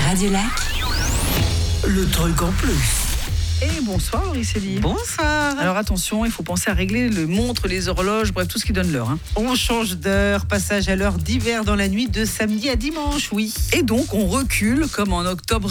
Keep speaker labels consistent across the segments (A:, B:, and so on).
A: Radio Lac, le truc en plus.
B: Et bonsoir Laurie-Célie.
C: Bonsoir.
B: Alors attention, il faut penser à régler les montres, les horloges, bref, tout ce qui donne l'heure.
C: On change d'heure, passage à l'heure d'hiver dans la nuit de samedi à dimanche, oui.
B: Et donc on recule comme en octobre.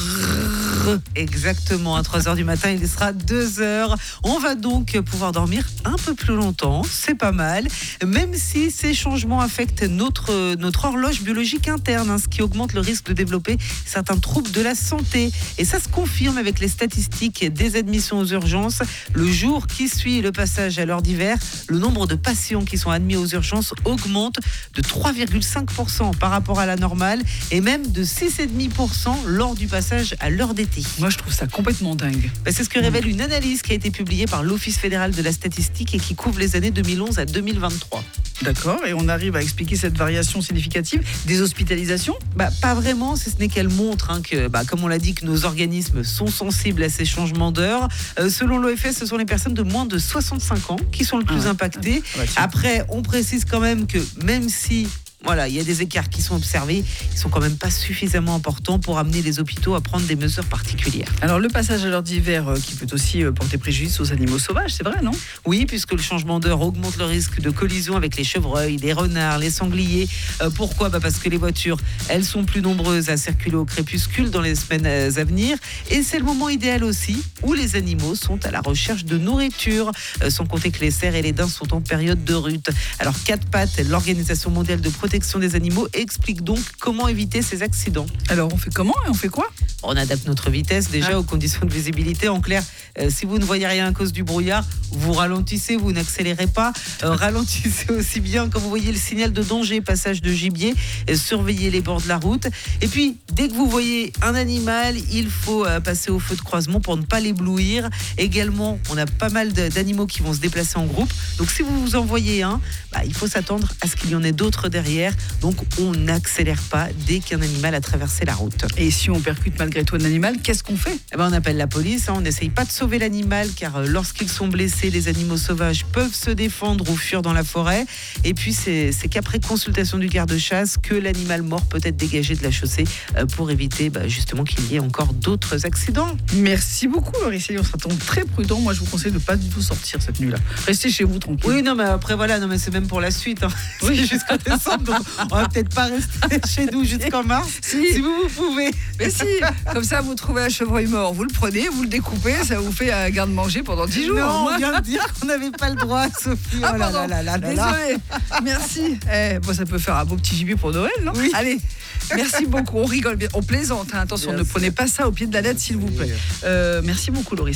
C: Exactement, à 3h du matin, il sera 2h. On va donc pouvoir dormir un peu plus longtemps, c'est pas mal, même si ces changements affectent notre horloge biologique interne, ce qui augmente le risque de développer certains troubles de la santé. Et ça se confirme avec les statistiques des admissions aux urgences. Le jour qui suit le passage à l'heure d'hiver, le nombre de patients qui sont admis aux urgences augmente de 3,5% par rapport à la normale et même de 6,5% lors du passage à l'heure d'été.
B: Moi je trouve ça complètement dingue.
C: C'est ce que révèle une analyse qui a été publiée par l'Office fédéral de la statistique et qui couvre les années 2011 à 2023.
B: D'accord, et on arrive à expliquer cette variation significative des hospitalisations ?
C: Pas vraiment, si ce n'est qu'elle montre que, comme on l'a dit, que nos organismes sont sensibles à ces changements d'heure. Selon l'OFS, ce sont les personnes de moins de 65 ans qui sont le plus impactées. Après, on précise quand même que même si il y a des écarts qui sont observés, ils sont quand même pas suffisamment importants pour amener les hôpitaux à prendre des mesures particulières.
B: Alors le passage à l'heure d'hiver qui peut aussi porter préjudice aux animaux sauvages, c'est vrai, non ?
C: Oui, puisque le changement d'heure augmente le risque de collision avec les chevreuils, les renards, les sangliers. Pourquoi ? Parce que les voitures, elles sont plus nombreuses à circuler au crépuscule dans les semaines à venir. Et c'est le moment idéal aussi où les animaux sont à la recherche de nourriture. Sans compter que les cerfs et les daims sont en période de rut. Alors 4 pattes, l'Organisation mondiale de protection des animaux explique donc comment éviter ces accidents.
B: Alors on fait comment et on fait quoi ?
C: On adapte notre vitesse déjà aux conditions de visibilité. En clair, si vous ne voyez rien à cause du brouillard, vous ralentissez, vous n'accélérez pas. Ralentissez aussi bien quand vous voyez le signal de danger, passage de gibier, surveillez les bords de la route. Et puis, dès que vous voyez un animal, il faut passer au feu de croisement pour ne pas l'éblouir. Également, on a pas mal d'animaux qui vont se déplacer en groupe. Donc si vous vous en voyez un, il faut s'attendre à ce qu'il y en ait d'autres derrière. Donc on n'accélère pas dès qu'un animal a traversé la route.
B: Et si on percute malgré tout un animal, qu'est-ce qu'on fait ?
C: On appelle la police, on n'essaye pas de sauver l'animal car lorsqu'ils sont blessés, les animaux sauvages peuvent se défendre ou fuir dans la forêt. Et puis c'est qu'après consultation du garde-chasse que l'animal mort peut être dégagé de la chaussée pour éviter justement qu'il y ait encore d'autres accidents.
B: Merci beaucoup Laurie-Célie, on sera très prudent. Moi je vous conseille de ne pas du tout sortir cette nuit-là. Restez chez vous tranquille.
C: Oui, mais après mais c'est même pour la suite. Oui, jusqu'en décembre, donc on va peut-être pas rester chez nous jusqu'en mars. Si vous pouvez.
B: Mais si, comme ça vous trouvez un chevreuil mort, vous le prenez, vous le découpez, ça vous fait un garde-manger pendant 10 jours.
C: Non, on vient de dire qu'on n'avait pas le droit, Sophie.
B: Pardon, désolée. Merci. Ça peut faire un beau petit gibier pour Noël, non ?
C: Oui.
B: Allez, merci beaucoup, on rigole bien, on plaisante. Attention, ne prenez pas ça au pied de la lettre, s'il vous plaît. Merci beaucoup, Laurie.